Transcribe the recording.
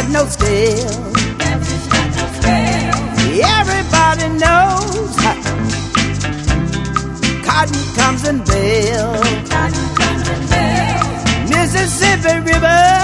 got no scale. Everybody knows cotton comes in bales. Mississippi River